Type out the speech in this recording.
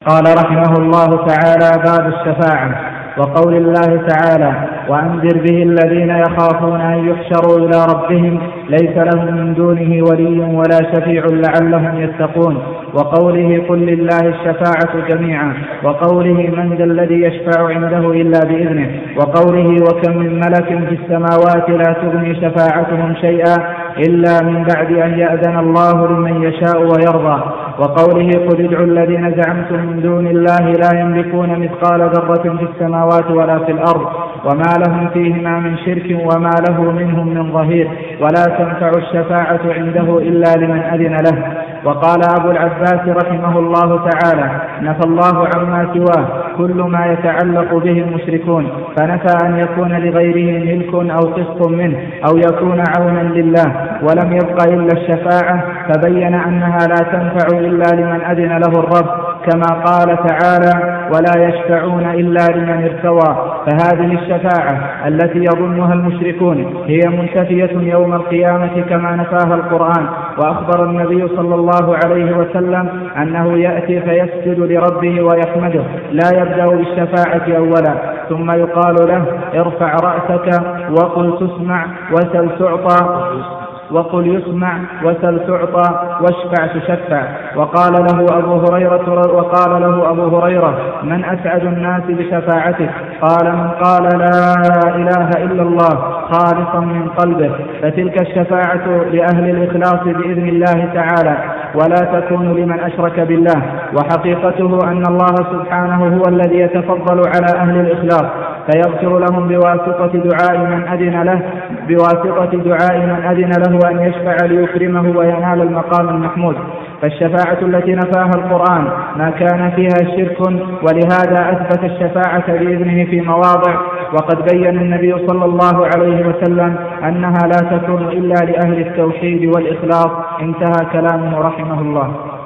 قال رحمه الله تعالى: باب الشفاعة. وقول الله تعالى: وأنذر به الذين يخافون أن يحشروا إلى ربهم ليس لهم من دونه ولي ولا شفيع لعلهم يتقون. وقوله: قل لله الشفاعة جميعا. وقوله: من ذا الذي يشفع عنده إلا بإذنه. وقوله: وكم من ملك في السماوات لا تغني شفاعتهم شيئا إلا من بعد أن يأذن الله لمن يشاء ويرضى. وقوله: قل ادعوا الذين زعمتم من دون الله لا يملكون مثقال ذرة في السماوات ولا في الأرض وما لهم فيهما من شرك وما له منهم من ظهير ولا تنفع الشفاعة عنده إلا لمن أذن له. وقال أبو العباس رحمه الله تعالى: نفى الله عما سواه كل ما يتعلق به المشركون، فنفى أن يكون لغيره ملك أو قسط منه أو يكون عونا لله، ولم يبق إلا الشفاعة، فبين أنها لا تنفع إلا لمن أذن له الرب، كما قال تعالى: ولا يشفعون إلا لمن ارتضى. فهذه الشفاعة التي يظنها المشركون هي منتفية يوم القيامة كما نفاها القرآن. وأخبر النبي صلى الله عليه وسلم أنه يأتي فيسجد لربه ويحمده، لا يبدأ بالشفاعة أولا، ثم يقال له: ارفع رأسك وقل تسمع وسل تعطى واشفع تشفع. وقال له أبو هريرة: من أسعد الناس بشفاعتك؟ قال: من قال لا إله إلا الله خالصا من قلبه. فتلك الشفاعة لأهل الإخلاص بإذن الله تعالى، ولا تكون لمن أشرك بالله. وحقيقته أن الله سبحانه هو الذي يتفضل على أهل الإخلاص فيغفر لهم بواسطة دعاء من أذن له أن يشفع ليكرمه وينال المقام المحمود. فالشفاعة التي نفاها القرآن ما كان فيها شرك، ولهذا أثبت الشفاعة بإذنه في مواضع. وقد بين النبي صلى الله عليه وسلم أنها لا تكون إلا لأهل التوحيد والإخلاص. انتهى كلامه رحمه الله.